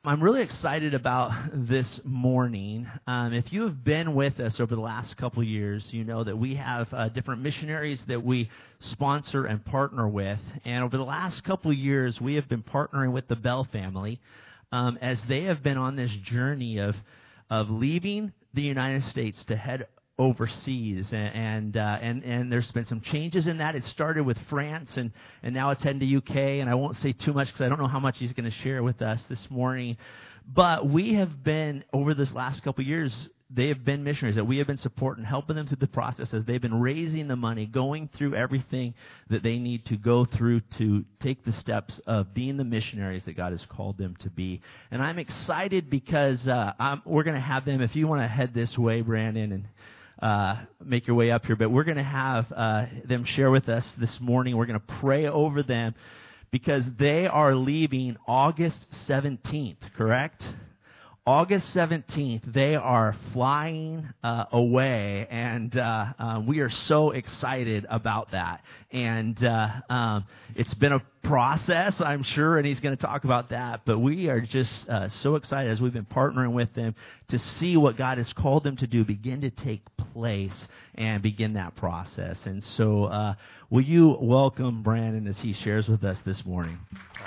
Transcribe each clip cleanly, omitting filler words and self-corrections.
I'm really excited about this morning. If you have been with us over the last couple of years, you know that we have different missionaries that we sponsor and partner with. And over the last couple of years, we have been partnering with the Bell family as they have been on this journey of leaving the United States to head overseas, and there's been some changes in that. It started with France, and now it's heading to UK, and I won't say too much because I don't know how much he's going to share with us this morning. But we have been, over this last couple of years, they have been missionaries that we have been supporting, helping them through the process as they've been raising the money, going through everything that they need to go through to take the steps of being the missionaries that God has called them to be. And I'm excited because we're going to have them, if you want to head this way, Brandon, and make your way up here, but we're going to have them share with us this morning. We're going to pray over them because they are leaving August 17th, correct? August 17th, they are flying away, and we are so excited about that. And it's been a process, I'm sure, and he's going to talk about that. But we are just so excited as we've been partnering with them to see what God has called them to do begin to take place and begin that process. And so will you welcome Brandon as he shares with us this morning?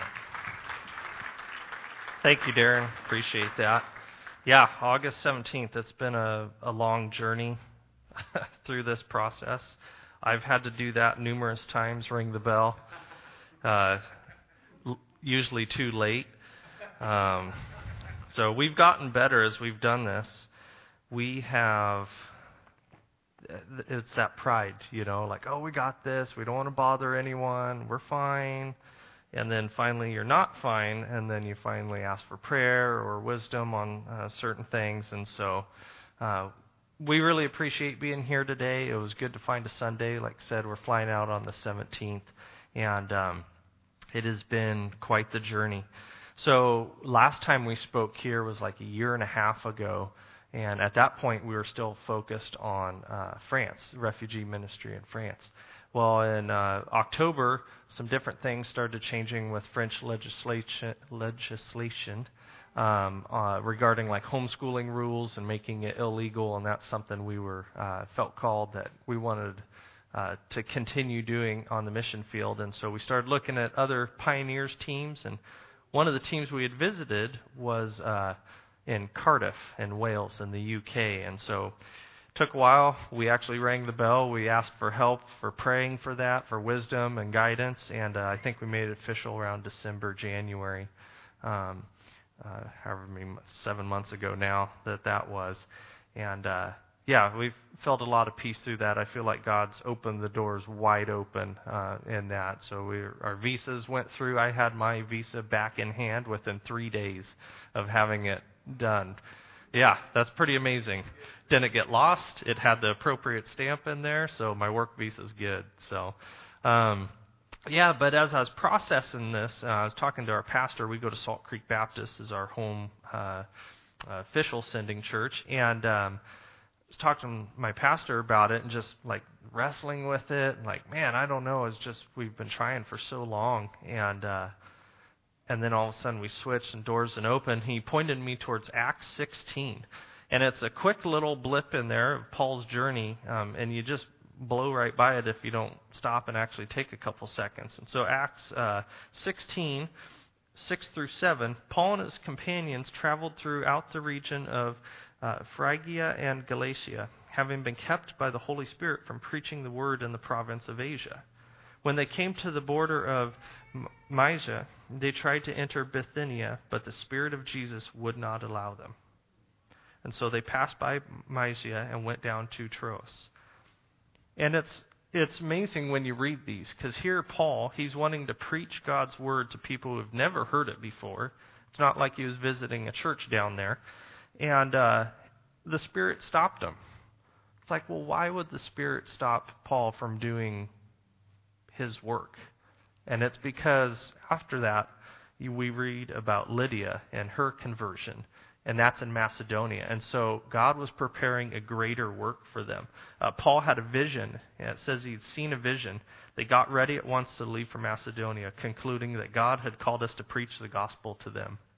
Thank you, Darren. Appreciate that. Yeah, August 17th, it's been a long journey through this process. I've had to do that numerous times, ring the bell, usually too late. So we've gotten better as we've done this. We have, it's that pride, like, oh, we got this, we don't want to bother anyone, we're fine. And then finally you're not fine, and then you finally ask for prayer or wisdom on certain things. And so we really appreciate being here today. It was good to find a Sunday. Like I said, we're flying out on the 17th, and it has been quite the journey. So last time we spoke here was like a year and a half ago, and at that point we were still focused on France, refugee ministry in France. Well, in October, some different things started changing with French legislation regarding like homeschooling rules and making it illegal, and that's something we felt called that we wanted to continue doing on the mission field. And so we started looking at other pioneers teams, and one of the teams we had visited was in Cardiff in Wales in the UK, and so took a while. We actually rang the bell. We asked for help, for praying for that, for wisdom and guidance, and I think we made it official around December, January, however many 7 months ago now that was. And yeah, we've felt a lot of peace through that. I feel like God's opened the doors wide open in that. So our visas went through. I had my visa back in hand within 3 days of having it done. Yeah, that's pretty amazing. Didn't get lost. It had the appropriate stamp in there, so my work visa's good. So, yeah, but as I was processing this, I was talking to our pastor. We go to Salt Creek Baptist as our home official sending church, and I was talking to my pastor about it and just like wrestling with it. Like, man, I don't know. It's just we've been trying for so long, and then all of a sudden we switched and doors and open. He pointed me towards Acts 16. And it's a quick little blip in there of Paul's journey, and you just blow right by it if you don't stop and actually take a couple seconds. And so Acts 16, 6 through 7, Paul and his companions traveled throughout the region of Phrygia and Galatia, having been kept by the Holy Spirit from preaching the word in the province of Asia. When they came to the border of Mysia, they tried to enter Bithynia, but the Spirit of Jesus would not allow them. And so they passed by Mysia and went down to Troas. And it's amazing when you read these, because here Paul, he's wanting to preach God's word to people who have never heard it before. It's not like he was visiting a church down there. And the Spirit stopped him. It's like, well, why would the Spirit stop Paul from doing his work? And it's because after that, we read about Lydia and her conversion. And that's in Macedonia. And so God was preparing a greater work for them. Paul had a vision. It says he'd seen a vision. They got ready at once to leave for Macedonia, concluding that God had called us to preach the gospel to them.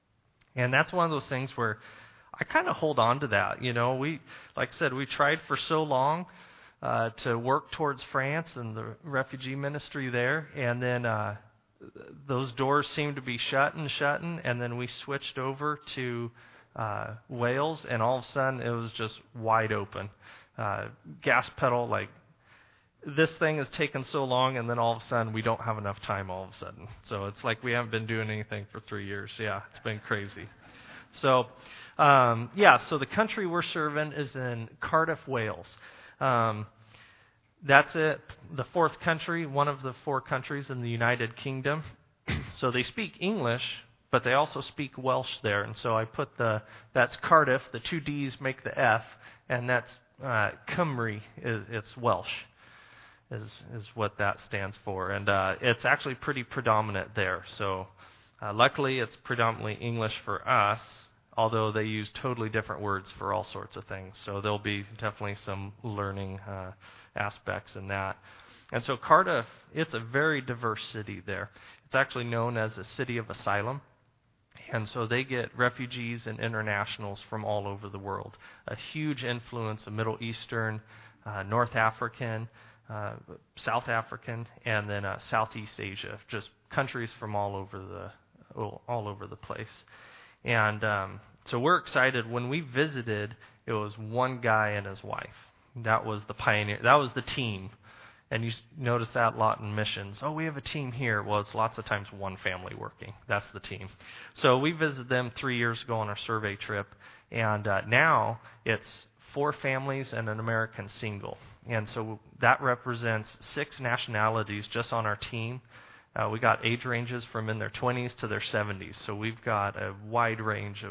And that's one of those things where I kind of hold on to that. Like I said, we tried for so long to work towards France and the refugee ministry there, and then those doors seemed to be shutting, and then we switched over to Wales, and all of a sudden it was just wide open. Gas pedal, like, this thing has taken so long, and then all of a sudden we don't have enough time all of a sudden. So it's like we haven't been doing anything for 3 years. Yeah, it's been crazy. So, so the country we're serving is in Cardiff, Wales. That's it. The fourth country, one of the 4 countries in the United Kingdom. So they speak English, but they also speak Welsh there. And so I put that's Cardiff, the 2 D's make the F, and that's Cymru, it's Welsh. Is what that stands for. And it's actually pretty predominant there. So luckily it's predominantly English for us, although they use totally different words for all sorts of things. So there'll be definitely some learning aspects in that. And so Cardiff, it's a very diverse city there. It's actually known as a city of asylum. And so they get refugees and internationals from all over the world. A huge influence of Middle Eastern, North African, South African, and then Southeast Asia, just countries from all over the place. And so we're excited. When we visited, it was one guy and his wife. That was the pioneer. That was the team. And you notice that a lot in missions. Oh, we have a team here. Well, it's lots of times one family working. That's the team. So we visited them 3 years ago on our survey trip, and now it's 4 families and an American single. And so that represents 6 nationalities just on our team. We got age ranges from in their 20s to their 70s. So we've got a wide range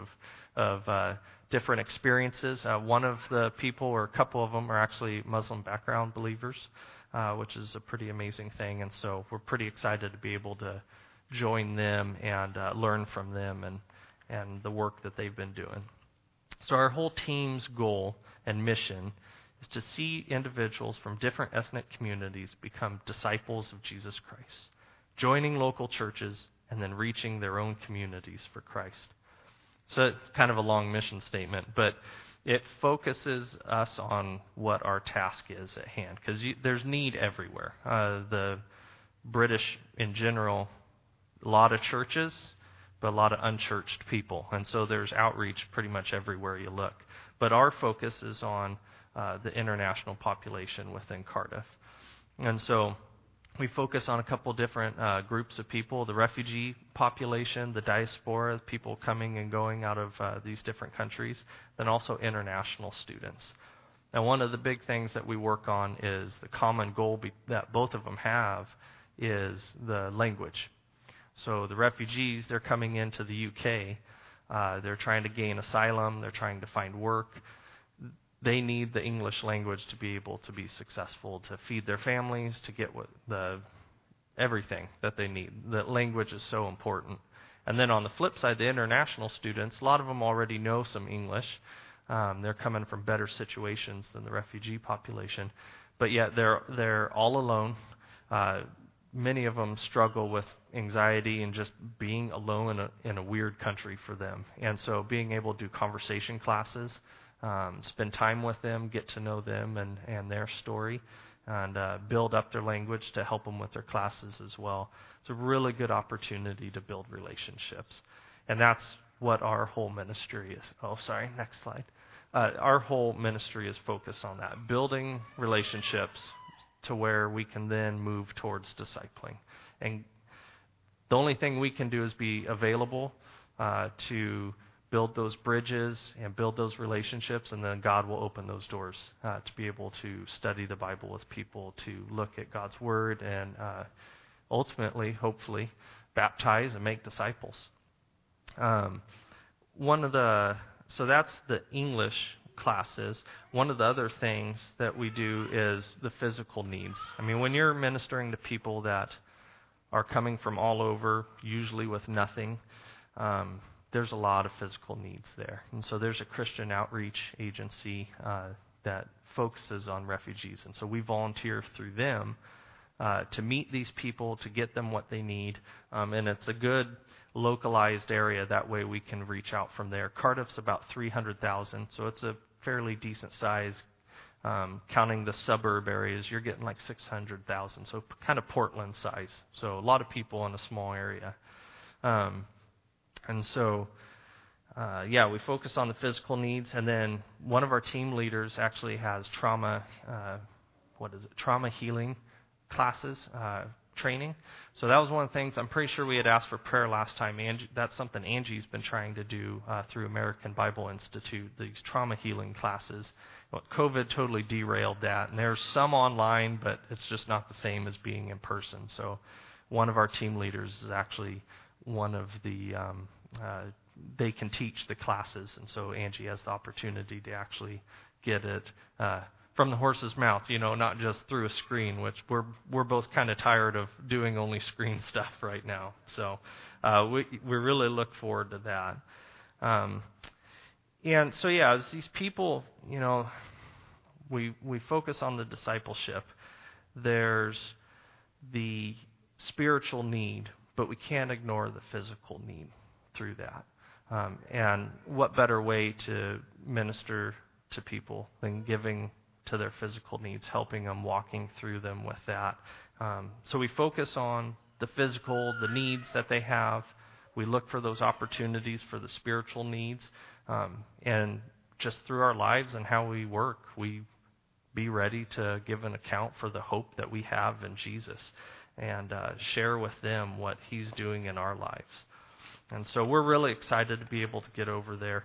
of different experiences. One of the people, or a couple of them, are actually Muslim background believers, which is a pretty amazing thing. And so we're pretty excited to be able to join them and learn from them and the work that they've been doing. So our whole team's goal and mission is to see individuals from different ethnic communities become disciples of Jesus Christ, joining local churches, and then reaching their own communities for Christ. So it's kind of a long mission statement, but it focuses us on what our task is at hand, because there's need everywhere. The British, in general, a lot of churches, but a lot of unchurched people, and so there's outreach pretty much everywhere you look. But our focus is on the international population within Cardiff. And so we focus on a couple different groups of people: the refugee population, the diaspora, people coming and going out of these different countries, then also international students. Now, one of the big things that we work on is the common goal that both of them have is the language. So the refugees, they're coming into the UK. They're trying to gain asylum. They're trying to find work. They need the English language to be able to be successful, to feed their families, to get everything that they need. The language is so important. And then on the flip side, the international students, a lot of them already know some English. They're coming from better situations than the refugee population, but yet they're all alone. Many of them struggle with anxiety and just being alone in a weird country for them. And so being able to do conversation classes, spend time with them, get to know them and their story, and build up their language to help them with their classes as well. It's a really good opportunity to build relationships. And that's what our whole ministry is. Oh, sorry, next slide. Our whole ministry is focused on that, building relationships to where we can then move towards discipling. And the only thing we can do is be available to build those bridges and build those relationships, and then God will open those doors to be able to study the Bible with people, to look at God's Word, and ultimately, hopefully, baptize and make disciples. So that's the English classes. One of the other things that we do is the physical needs. I mean, when you're ministering to people that are coming from all over, usually with nothing, there's a lot of physical needs there. And so there's a Christian outreach agency that focuses on refugees. And so we volunteer through them to meet these people, to get them what they need. And it's a good localized area. That way we can reach out from there. Cardiff's about 300,000, so it's a fairly decent size. Counting the suburb areas, you're getting like 600,000, so kind of Portland size. So a lot of people in a small area. And so, we focus on the physical needs, and then one of our team leaders actually has trauma healing classes, training. So that was one of the things. I'm pretty sure we had asked for prayer last time. That's something Angie's been trying to do through American Bible Institute, these trauma healing classes. Well, COVID totally derailed that, and there's some online, but it's just not the same as being in person. So one of our team leaders is actually one of the, they can teach the classes, and so Angie has the opportunity to actually get it from the horse's mouth, not just through a screen, which we're both kind of tired of doing only screen stuff right now. So we really look forward to that. And so, as these people, we focus on the discipleship. There's the spiritual need, but we can't ignore the physical need through that. And what better way to minister to people than giving to their physical needs, helping them, walking through them with that. So we focus on the physical, the needs that they have. We look for those opportunities for the spiritual needs. And just through our lives and how we work, we be ready to give an account for the hope that we have in Jesus and share with them what He's doing in our lives. And so we're really excited to be able to get over there.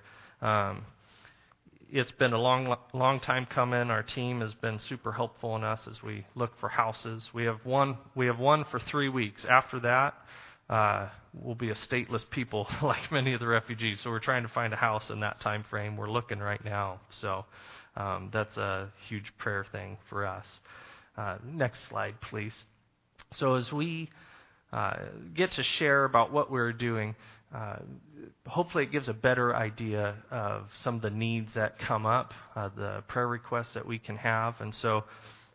It's been a long time coming. Our team has been super helpful in us as we look for houses. We have one for 3 weeks. After that, we'll be a stateless people like many of the refugees. So we're trying to find a house in that time frame. We're looking right now. So that's a huge prayer thing for us. Next slide, please. So as we get to share about what we're doing, hopefully it gives a better idea of some of the needs that come up, the prayer requests that we can have. And so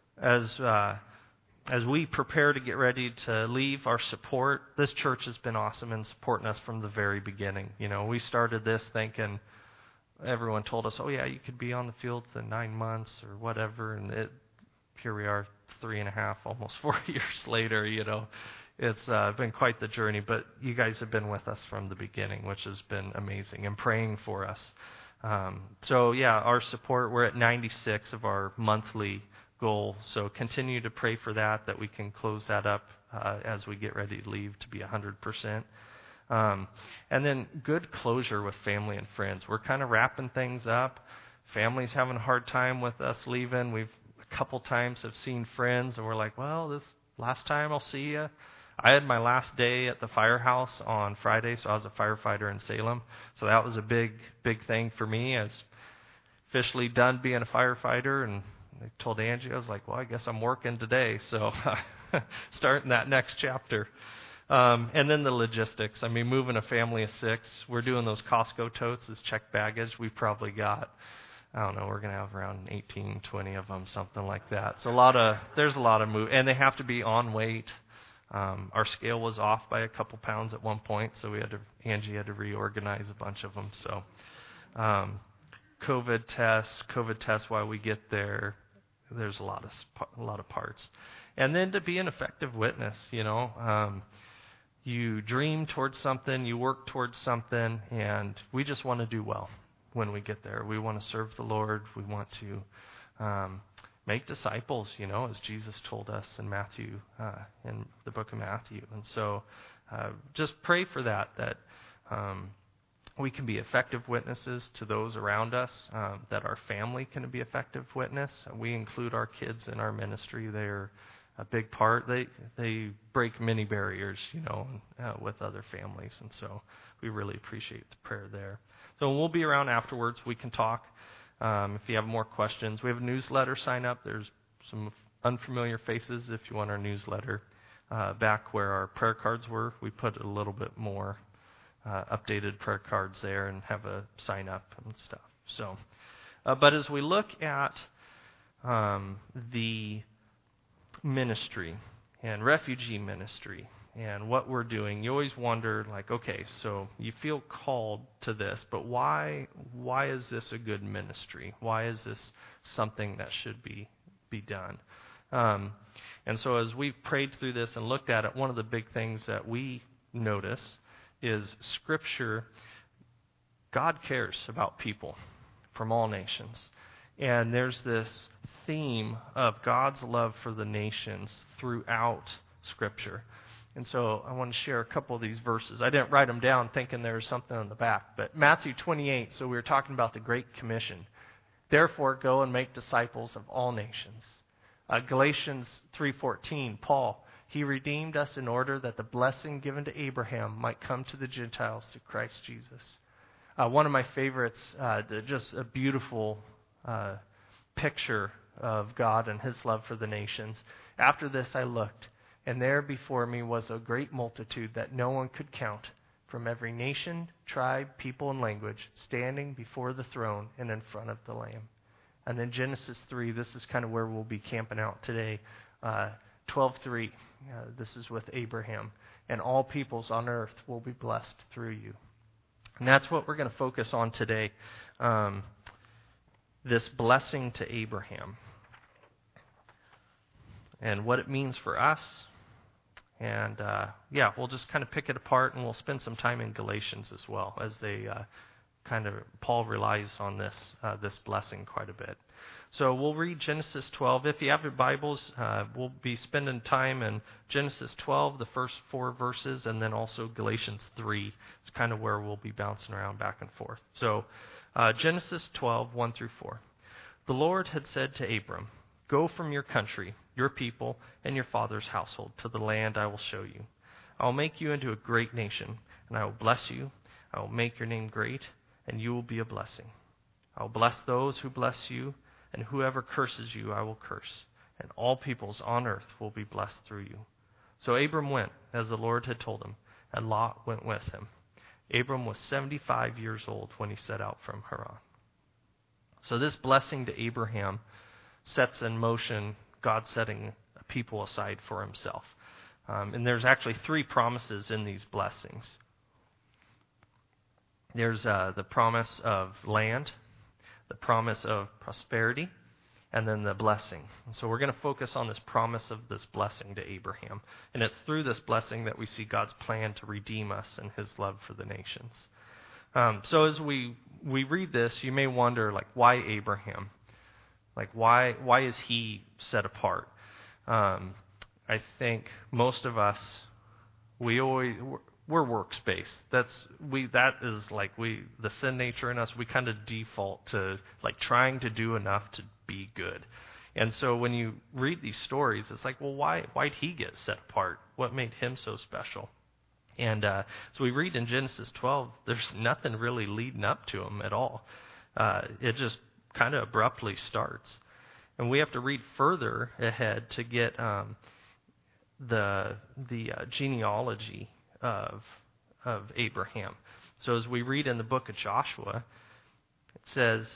as we prepare to get ready to leave, our support, this church has been awesome in supporting us from the very beginning. We started this thinking, everyone told us, you could be on the field for 9 months or whatever, and here we are 3.5, almost 4 years later, It's been quite the journey, but you guys have been with us from the beginning, which has been amazing, and praying for us. Our support, we're at 96 of our monthly goal, so continue to pray for that we can close that up as we get ready to leave to be 100%. And then good closure with family and friends. We're kind of wrapping things up. Family's having a hard time with us leaving. We've a couple times have seen friends, and we're like, this last time I'll see you. I had my last day at the firehouse on Friday, so I was a firefighter in Salem. So that was a big thing for me. I was officially done being a firefighter, and I told Angie, I was like, I guess I'm working today. So starting that next chapter. And then the logistics. Moving a family of 6, we're doing those Costco totes as checked baggage. We've probably got, we're going to have around 18, 20 of them, something like that. So there's a lot of move, and they have to be on weight. Our scale was off by a couple pounds at one point, so Angie had to reorganize a bunch of them. So, COVID tests while we get there. There's a lot of parts, and then to be an effective witness, you dream towards something, you work towards something, and we just want to do well when we get there. We want to serve the Lord. We want to make disciples, as Jesus told us in in the book of Matthew. And so just pray for that we can be effective witnesses to those around us, that our family can be effective witness. We include our kids in our ministry. They're a big part. They break many barriers, with other families. And so we really appreciate the prayer there. So we'll be around afterwards. We can talk. If you have more questions, we have a newsletter sign up. There's some unfamiliar faces if you want our newsletter. Back where our prayer cards were, we put a little bit more updated prayer cards there and have a sign up and stuff. So, but as we look at the ministry and refugee ministry and what we're doing, you always wonder, like, okay, so you feel called to this, but why is this a good ministry? Why is this something that should be done? And so as we've prayed through this and looked at it, one of the big things that we notice is Scripture. God cares about people from all nations. And there's this theme of God's love for the nations throughout Scripture. And so I want to share a couple of these verses. I didn't write them down thinking there was something on the back. But Matthew 28, so we were talking about the Great Commission. Therefore, go and make disciples of all nations. Galatians 3:14, Paul, he redeemed us in order that the blessing given to Abraham might come to the Gentiles through Christ Jesus. One of my favorites, just a beautiful picture of God and his love for the nations. After this I looked, and there before me was a great multitude that no one could count, from every nation, tribe, people, and language, standing before the throne and in front of the Lamb. And then Genesis 3, this is kind of where we'll be camping out today. 12:3, this is with Abraham. And all peoples on earth will be blessed through you. And that's what we're going to focus on today, this blessing to Abraham and what it means for us. And, we'll just kind of pick it apart, and we'll spend some time in Galatians as well, as they Paul relies on this blessing quite a bit. So we'll read Genesis 12. If you have your Bibles, we'll be spending time in Genesis 12, the first 4 verses, and then also Galatians 3. It's kind of where we'll be bouncing around back and forth. So Genesis 12, 1 through 4. The Lord had said to Abram, "Go from your country, your people, and your father's household to the land I will show you. I will make you into a great nation, and I will bless you. I will make your name great, and you will be a blessing. I will bless those who bless you, and whoever curses you I will curse, and all peoples on earth will be blessed through you." So Abram went, as the Lord had told him, and Lot went with him. Abram was 75 years old when he set out from Haran. So this blessing to Abraham sets in motion God setting a people aside for himself. And there's actually 3 promises in these blessings. There's the promise of land, the promise of prosperity, and then the blessing. And so we're going to focus on this promise of this blessing to Abraham. And it's through this blessing that we see God's plan to redeem us and his love for the nations. So as we read this, you may wonder, like, why Abraham? Like, why is he set apart? I think most of us, we're works-based. That is the sin nature in us. We kind of default to like trying to do enough to be good. And so when you read these stories, it's like, well, why'd he get set apart? What made him so special? And so we read in Genesis 12, there's nothing really leading up to him at all. It just kind of abruptly starts. And we have to read further ahead to get the genealogy of Abraham. So as we read in the book of Joshua, it says,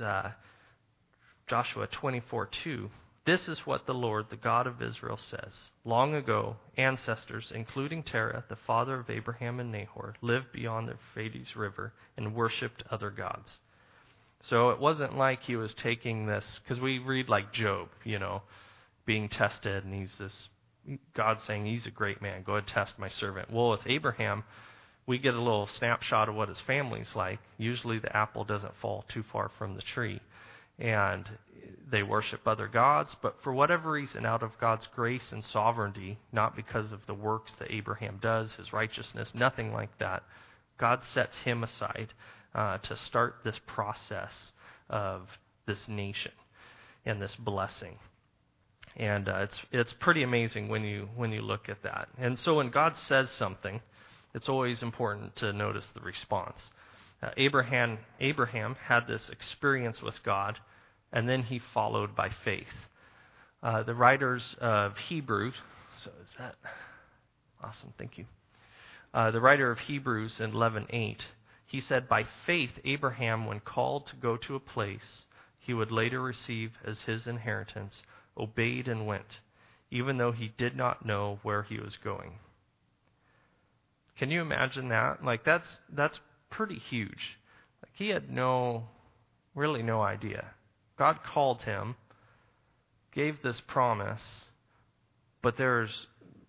Joshua 24:2, "This is what the Lord, the God of Israel, says. Long ago, ancestors, including Terah, the father of Abraham and Nahor, lived beyond the Euphrates River and worshipped other gods." So it wasn't like he was taking this, because we read like Job, being tested, and God saying, he's a great man, go ahead test my servant. Well, with Abraham, we get a little snapshot of what his family's like. Usually the apple doesn't fall too far from the tree. And they worship other gods, but for whatever reason, out of God's grace and sovereignty, not because of the works that Abraham does, his righteousness, nothing like that, God sets him aside to start this process of this nation and this blessing. And it's pretty amazing when you look at that. And so when God says something, it's always important to notice the response. Abraham had this experience with God, and then he followed by faith. The writers of Hebrews, so is that awesome? Thank you. The writer of Hebrews in 11:8, he said, "By faith Abraham, when called to go to a place he would later receive as his inheritance, obeyed and went, even though he did not know where he was going. Can you imagine that? Like, that's pretty huge. Like, he had really no idea. God called him, gave this promise, but there's ...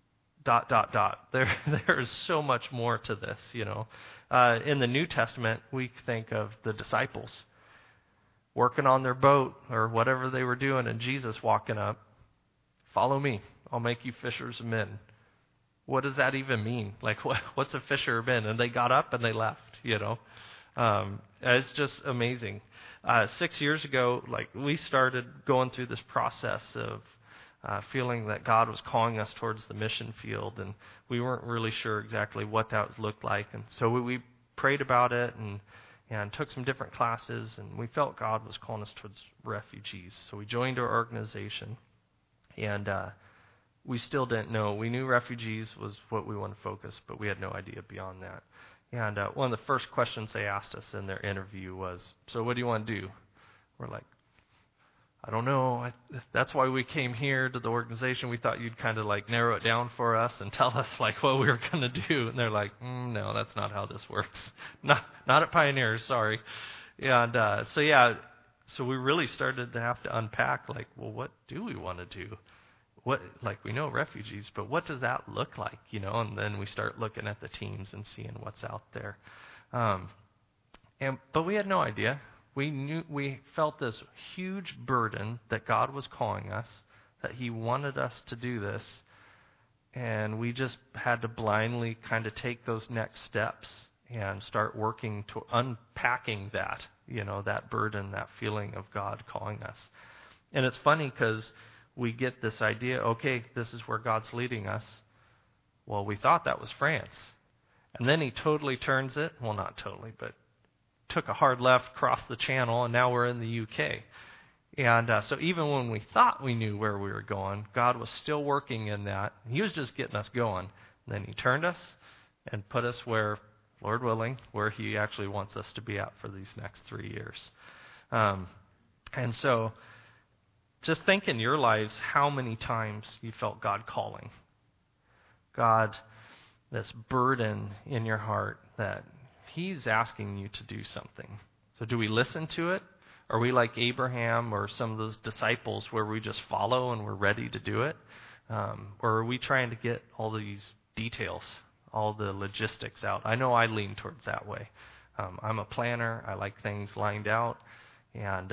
There's so much more to this, In the New Testament, we think of the disciples working on their boat or whatever they were doing, and Jesus walking up, "Follow me, I'll make you fishers of men." What does that even mean? Like, what's a fisher of men? And they got up and they left, It's just amazing. 6 years ago, we started going through this process of feeling that God was calling us towards the mission field, and we weren't really sure exactly what that looked like. And so we prayed about it and took some different classes, and we felt God was calling us towards refugees. So we joined our organization, and we still didn't know. We knew refugees was what we wanted to focus, but we had no idea beyond that. And one of the first questions they asked us in their interview was, "So what do you want to do?" We're like, "I don't know. That's why we came here to the organization. We thought you'd kind of narrow it down for us and tell us what we were going to do." And they're like, "No, that's not how this works. Not at Pioneers, sorry." And so we really started to have to unpack, well, what do we want to do? We know refugees, but what does that look like, And then we start looking at the teams and seeing what's out there. But we had no idea. We felt this huge burden that God was calling us, that he wanted us to do this, and we just had to blindly kind of take those next steps and start working to unpacking that, that burden, that feeling of God calling us. And it's funny because we get this idea, okay, this is where God's leading us. Well, we thought that was France. And then he totally turns it, well, not totally, but took a hard left, crossed the channel, and now we're in the UK. And so even when we thought we knew where we were going, God was still working in that. He was just getting us going. And then he turned us and put us where, Lord willing, where he actually wants us to be at for these next 3 years. And so just think in your lives how many times you felt God calling. God, this burden in your heart that he's asking you to do something. So do we listen to it? Are we like Abraham or some of those disciples where we just follow and we're ready to do it? Or are we trying to get all these details, all the logistics out? I know I lean towards that way. I'm a planner. I like things lined out. And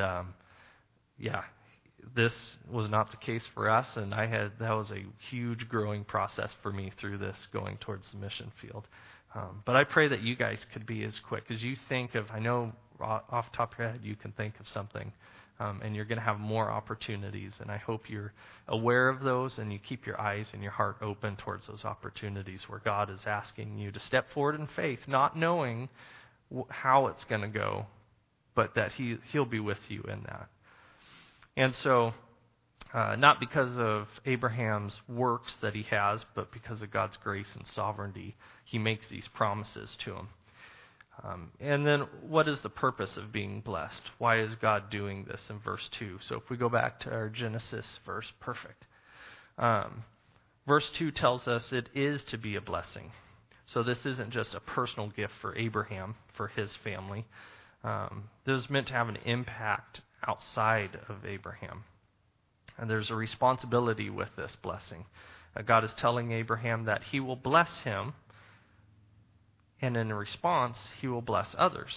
this was not the case for us, and that was a huge growing process for me through this going towards the mission field. But I pray that you guys could be as quick as you think of. I know off the top of your head you can think of something, and you're going to have more opportunities, and I hope you're aware of those and you keep your eyes and your heart open towards those opportunities where God is asking you to step forward in faith, not knowing how it's going to go, but that he'll be with you in that. And so, not because of Abraham's works that he has, but because of God's grace and sovereignty, he makes these promises to him. And then, what is the purpose of being blessed? Why is God doing this in verse 2? So if we go back to our Genesis verse, perfect. Verse 2 tells us it is to be a blessing. So this isn't just a personal gift for Abraham, for his family. This is meant to have an impact outside of Abraham. And there's a responsibility with this blessing. God is telling Abraham that he will bless him, and in response, he will bless others.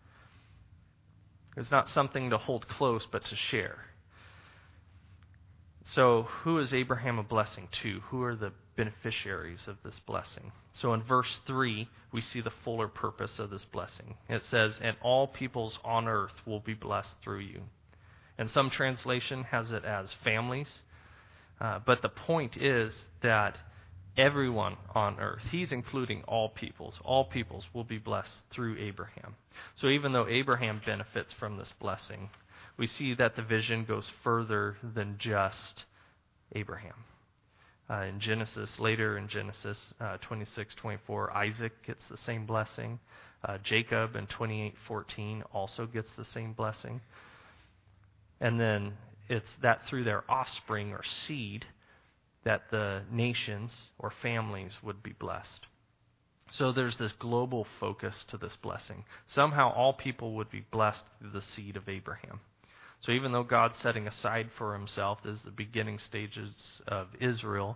It's not something to hold close, but to share. So who is Abraham a blessing to? Who are the beneficiaries of this blessing? So in verse 3, we see the fuller purpose of this blessing. It says, "And all peoples on earth will be blessed through you." And some translation has it as families. But the point is that everyone on earth, he's including all peoples will be blessed through Abraham. So even though Abraham benefits from this blessing, we see that the vision goes further than just Abraham. Later in Genesis 26:24, Isaac gets the same blessing. Jacob in 28:14 also gets the same blessing. And then it's that through their offspring or seed that the nations or families would be blessed. So there's this global focus to this blessing. Somehow all people would be blessed through the seed of Abraham. So even though God's setting aside for himself as the beginning stages of Israel,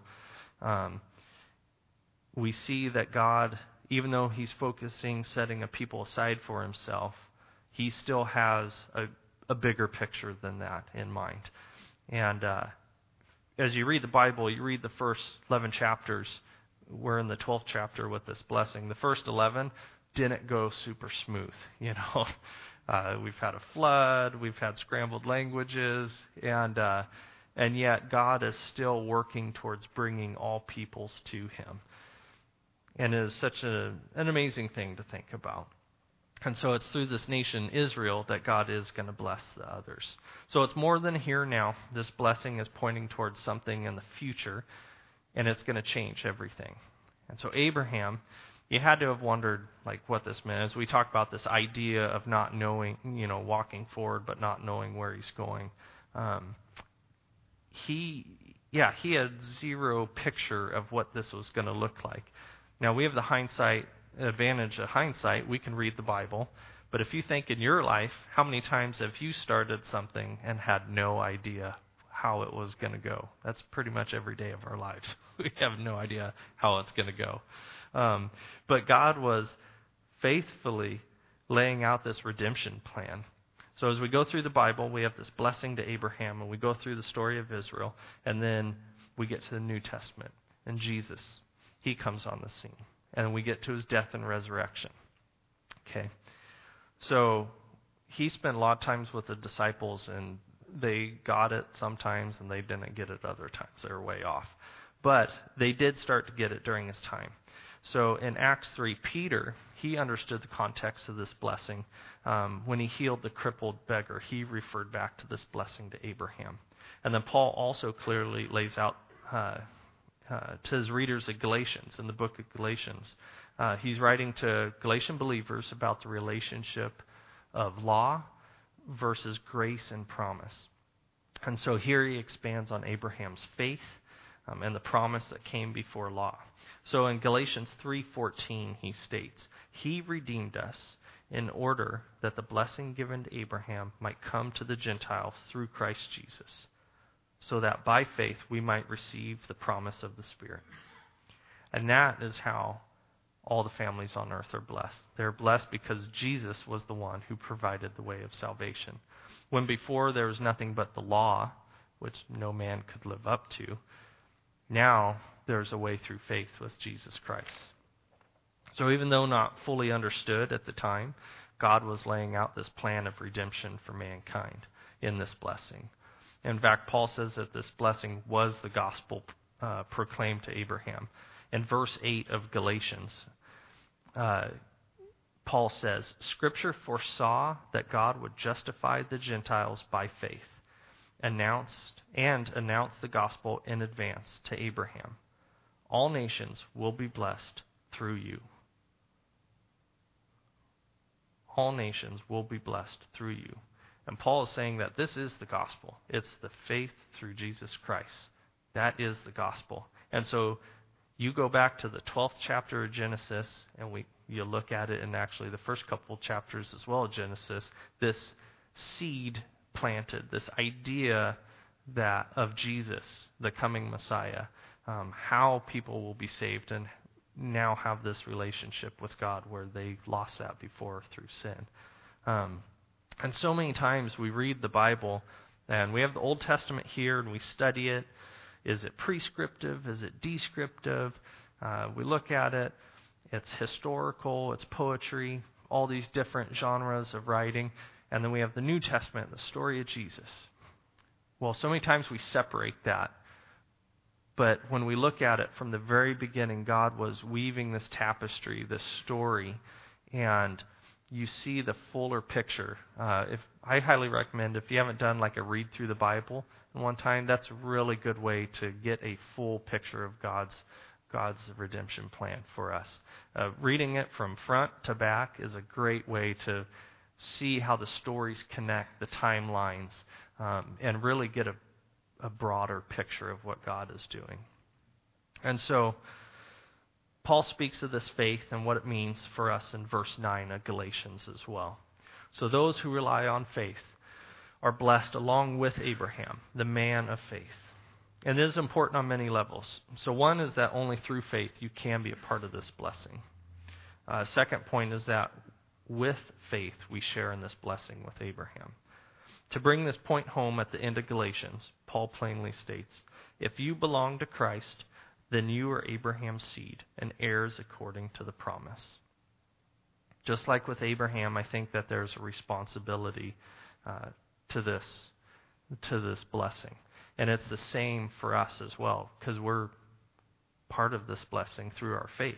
we see that God, even though he's setting a people aside for himself, he still has a bigger picture than that in mind. And as you read the Bible, you read the first 11 chapters. We're in the 12th chapter with this blessing. The first 11 didn't go super smooth. We've had a flood, we've had scrambled languages, and yet God is still working towards bringing all peoples to him. And it is such an amazing thing to think about. And so it's through this nation, Israel, that God is going to bless the others. So it's more than here now. This blessing is pointing towards something in the future, and it's going to change everything. And so Abraham, you had to have wondered what this meant. As we talk about this idea of not knowing, walking forward but not knowing where he's going. He had zero picture of what this was going to look like. Now we have the advantage of hindsight. We can read the Bible. But if you think in your life, how many times have you started something and had no idea how it was going to go? That's pretty much every day of our lives. We have no idea how it's going to go. But God was faithfully laying out this redemption plan. So as we go through the Bible, we have this blessing to Abraham, and we go through the story of Israel, and then we get to the New Testament. And Jesus, he comes on the scene. And we get to his death and resurrection. Okay. So he spent a lot of times with the disciples, and they got it sometimes, and they didn't get it other times. They were way off. But they did start to get it during his time. So in Acts 3, Peter, he understood the context of this blessing. When he healed the crippled beggar, he referred back to this blessing to Abraham. And then Paul also clearly lays out to his readers of Galatians, in the book of Galatians. He's writing to Galatian believers about the relationship of law versus grace and promise. And so here he expands on Abraham's faith and the promise that came before law. So in Galatians 3:14 he states, "He redeemed us in order that the blessing given to Abraham might come to the Gentiles through Christ Jesus, so that by faith we might receive the promise of the Spirit." And that is how all the families on earth are blessed. They're blessed because Jesus was the one who provided the way of salvation. When before there was nothing but the law, which no man could live up to, now there's a way through faith with Jesus Christ. So even though not fully understood at the time, God was laying out this plan of redemption for mankind in this blessing. In fact, Paul says that this blessing was the gospel proclaimed to Abraham. In verse 8 of Galatians, Paul says, "Scripture foresaw that God would justify the Gentiles by faith, announced the gospel in advance to Abraham. All nations will be blessed through you." All nations will be blessed through you. And Paul is saying that this is the gospel. It's the faith through Jesus Christ. That is the gospel. And so you go back to the 12th chapter of Genesis, and you look at it in actually the first couple chapters as well of Genesis, this seed planted, this idea of Jesus, the coming Messiah, how people will be saved and now have this relationship with God where they lost that before through sin. And so many times we read the Bible, and we have the Old Testament here, and we study it. Is it prescriptive? Is it descriptive? We look at it. It's historical. It's poetry. All these different genres of writing. And then we have the New Testament, the story of Jesus. Well, so many times we separate that. But when we look at it from the very beginning, God was weaving this tapestry, this story, and you see the fuller picture. I highly recommend, if you haven't done like a read through the Bible in one time, that's a really good way to get a full picture of God's redemption plan for us. Reading it from front to back is a great way to see how the stories connect, the timelines, and really get a broader picture of what God is doing. And so Paul speaks of this faith and what it means for us in verse 9 of Galatians as well. So those who rely on faith are blessed along with Abraham, the man of faith. And it is important on many levels. So one is that only through faith you can be a part of this blessing. Second point is that with faith we share in this blessing with Abraham. To bring this point home at the end of Galatians, Paul plainly states, if you belong to Christ, then you are Abraham's seed and heirs according to the promise. Just like with Abraham, I think that there's a responsibility to this blessing. And it's the same for us as well, because we're part of this blessing through our faith.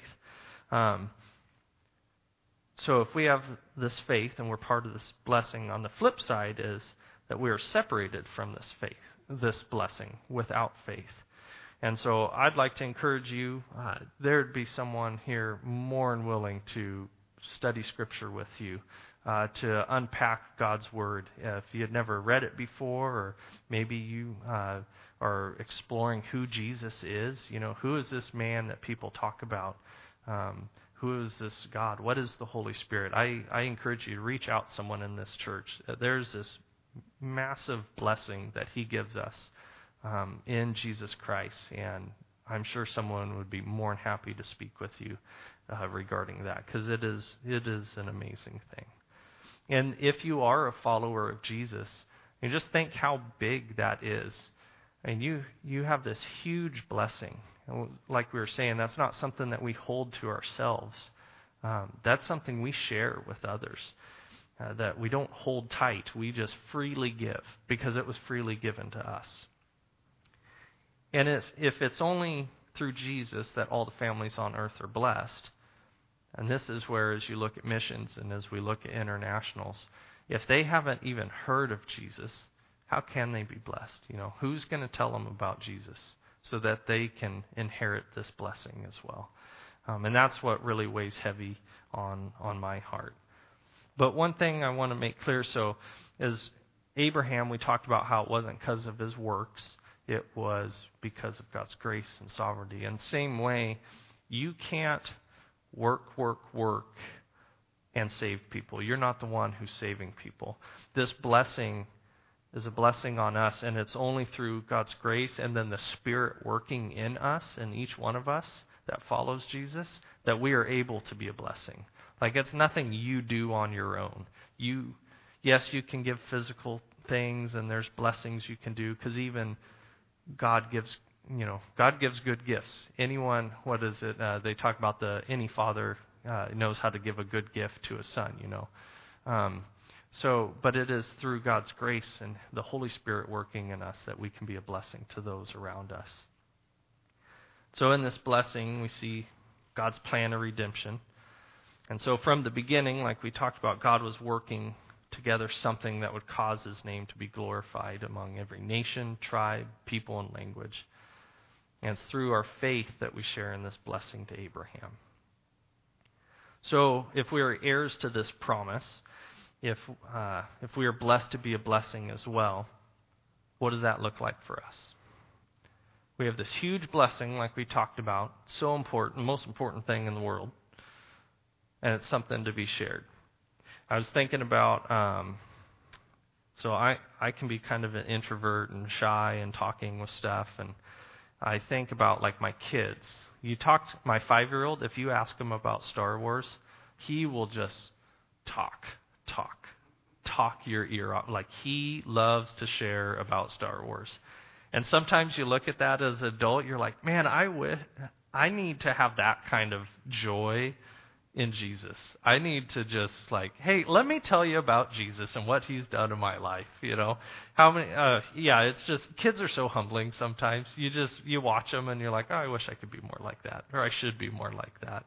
So if we have this faith and we're part of this blessing, on the flip side is that we are separated from this faith, this blessing, without faith. And so I'd like to encourage you, there'd be someone here more than willing to study Scripture with you, to unpack God's Word. If you had never read it before, or maybe you are exploring who Jesus is, who is this man that people talk about? Who is this God? What is the Holy Spirit? I encourage you to reach out to someone in this church. There's this massive blessing that He gives us in Jesus Christ, and I'm sure someone would be more than happy to speak with you regarding that, because it is an amazing thing. And if you are a follower of Jesus, you just think how big that is. And you have this huge blessing. Like we were saying, that's not something that we hold to ourselves. That's something we share with others, that we don't hold tight. We just freely give because it was freely given to us. And if it's only through Jesus that all the families on earth are blessed, and this is where, as you look at missions and as we look at internationals, if they haven't even heard of Jesus, how can they be blessed? Who's going to tell them about Jesus so that they can inherit this blessing as well? And that's what really weighs heavy on my heart. But one thing I want to make clear, is Abraham, we talked about how it wasn't because of his works. It was because of God's grace and sovereignty. And same way, you can't work, and save people. You're not the one who's saving people. This blessing is a blessing on us, and it's only through God's grace and then the Spirit working in us, in each one of us that follows Jesus, that we are able to be a blessing. Like, it's nothing you do on your own. Yes, you can give physical things, and there's blessings you can do, because even God gives good gifts. Anyone, they talk about any father knows how to give a good gift to a son, But it is through God's grace and the Holy Spirit working in us that we can be a blessing to those around us. So in this blessing, we see God's plan of redemption. And so from the beginning, like we talked about, God was working together something that would cause His name to be glorified among every nation, tribe, people, and language. And it's through our faith that we share in this blessing to Abraham. So if we are heirs to this promise, if we are blessed to be a blessing as well, what does that look like for us? We have this huge blessing, like we talked about, so important, most important thing in the world, and it's something to be shared. I was thinking about, so I can be kind of an introvert and shy and talking with stuff, and I think about like my kids. My 5-year-old, if you ask him about Star Wars, he will just talk your ear off. Like, he loves to share about Star Wars. And sometimes you look at that as an adult, you're like, man, I need to have that kind of joy in Jesus. I need to just hey, let me tell you about Jesus and what He's done in my life. How many? It's just, kids are so humbling sometimes. You watch them and you're like, oh, I wish I could be more like that, or I should be more like that.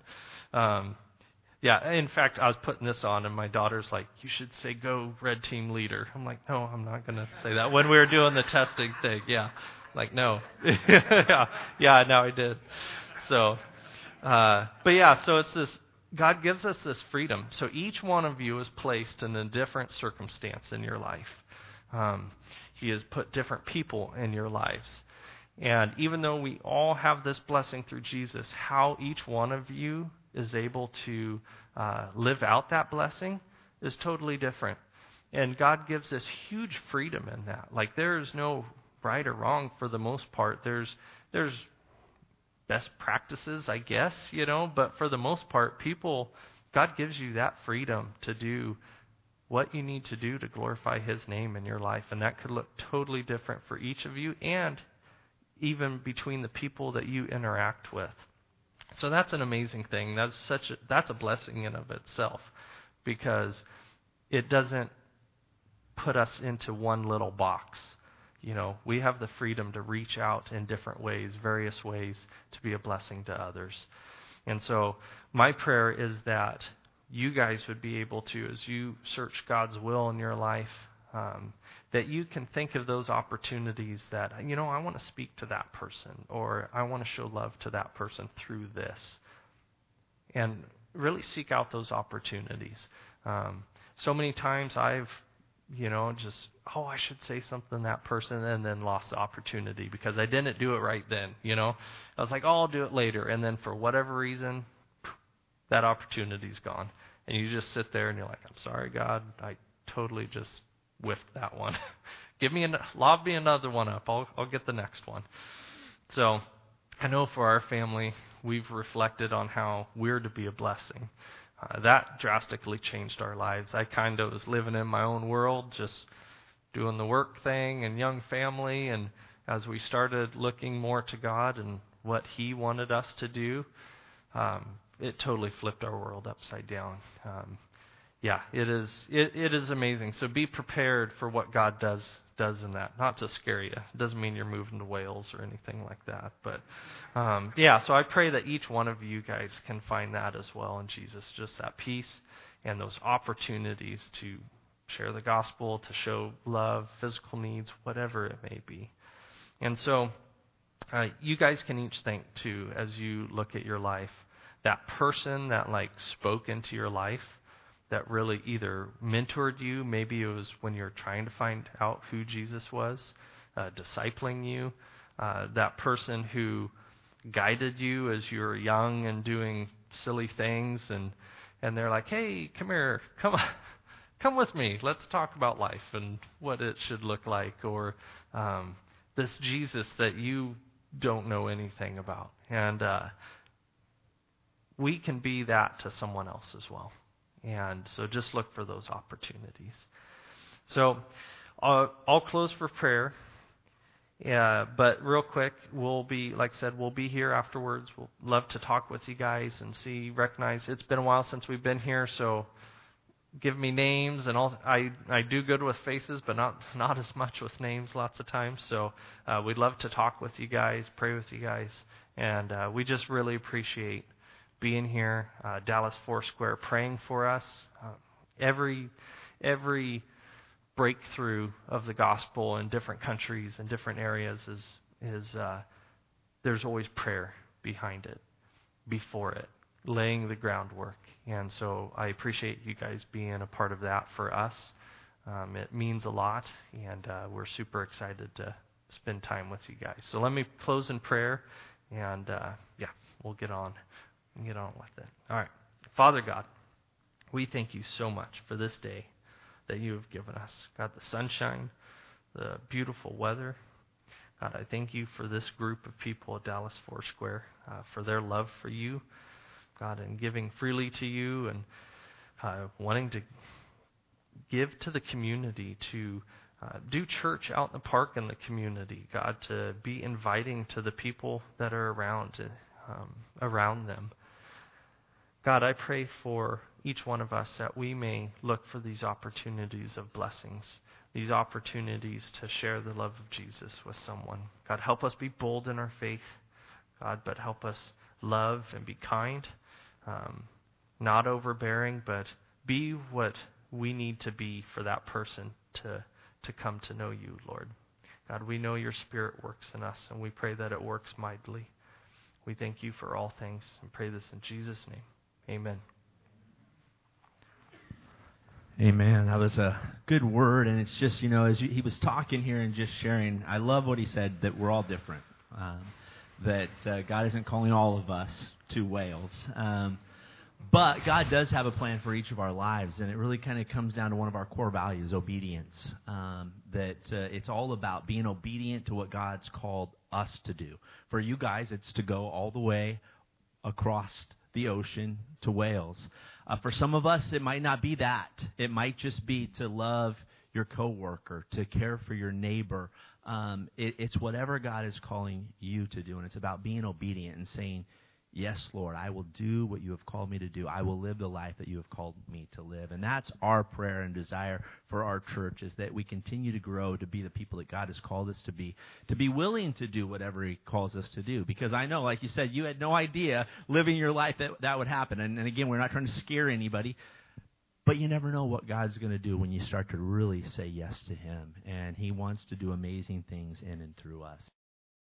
In fact, I was putting this on, and my daughter's like, you should say, go Red Team leader. I'm like, no, I'm not going to say that. When we were doing the testing thing, no. Now I did. So it's this, God gives us this freedom. So each one of you is placed in a different circumstance in your life. He has put different people in your lives. And even though we all have this blessing through Jesus, how each one of you is able to live out that blessing is totally different. And God gives us huge freedom in that. Like, there is no right or wrong for the most part. There's best practices, I guess, but for the most part, God gives you that freedom to do what you need to do to glorify His name in your life. And that could look totally different for each of you, and even between the people that you interact with. So that's an amazing thing. That's a blessing in of itself, because it doesn't put us into one little box. We have the freedom to reach out in different ways, various ways, to be a blessing to others. And so my prayer is that you guys would be able to, as you search God's will in your life, that you can think of those opportunities that, I want to speak to that person, or I want to show love to that person through this. And really seek out those opportunities. So many times I've, I should say something to that person, and then lost the opportunity because I didn't do it right then, I was like, I'll do it later. And then for whatever reason, that opportunity's gone. And you just sit there and you're like, I'm sorry, God, I totally just whiffed that one. Lob me another one up. I'll get the next one. So I know for our family, we've reflected on how we're to be a blessing. That drastically changed our lives. I kind of was living in my own world, just doing the work thing and young family. And as we started looking more to God and what He wanted us to do, it totally flipped our world upside down. It is amazing. So be prepared for what God does in that. Not to scare you. It doesn't mean you're moving to Wales or anything like that. But so I pray that each one of you guys can find that as well in Jesus, just that peace and those opportunities to share the gospel, to show love, physical needs, whatever it may be. And so you guys can each think too, as you look at your life, that person that spoke into your life, that really either mentored you, maybe it was when you're trying to find out who Jesus was, discipling you, that person who guided you as you were young and doing silly things, and they're like, hey, come here, come with me, let's talk about life and what it should look like, or this Jesus that you don't know anything about. And we can be that to someone else as well. And so just look for those opportunities. So I'll close for prayer. But real quick, we'll be here afterwards. We'll love to talk with you guys and recognize it's been a while since we've been here, so give me names and all. I do good with faces, but not as much with names lots of times. So we'd love to talk with you guys, pray with you guys, and we just really appreciate being here, Dallas Foursquare, praying for us. Every breakthrough of the gospel in different countries and different areas is there's always prayer behind it, before it, laying the groundwork. And so I appreciate you guys being a part of that for us. It means a lot, and we're super excited to spend time with you guys. So let me close in prayer, and we'll get on with it. All right. Father God, we thank you so much for this day that you have given us. God, the sunshine, the beautiful weather. God, I thank you for this group of people at Dallas Foursquare, for their love for you, God, and giving freely to you, and wanting to give to the community, to do church out in the park in the community, God, to be inviting to the people that are around them. God, I pray for each one of us that we may look for these opportunities of blessings, these opportunities to share the love of Jesus with someone. God, help us be bold in our faith, God, but help us love and be kind, not overbearing, but be what we need to be for that person to come to know you, Lord. God, we know your Spirit works in us, and we pray that it works mightily. We thank you for all things and pray this in Jesus' name. Amen. Amen. That was a good word, and it's just, as he was talking here and just sharing, I love what he said, that we're all different. that God isn't calling all of us to Wales. But God does have a plan for each of our lives, and it really kind of comes down to one of our core values, obedience. It's all about being obedient to what God's called us to do. For you guys, it's to go all the way across the ocean to Wales. For some of us, it might not be that. It might just be to love your coworker, to care for your neighbor. It's whatever God is calling you to do, and it's about being obedient and saying, yes, Lord, I will do what you have called me to do. I will live the life that you have called me to live. And that's our prayer and desire for our church, is that we continue to grow to be the people that God has called us to be willing to do whatever he calls us to do. Because I know, like you said, you had no idea living your life that would happen. And again, we're not trying to scare anybody, but you never know what God's going to do when you start to really say yes to him. And he wants to do amazing things in and through us.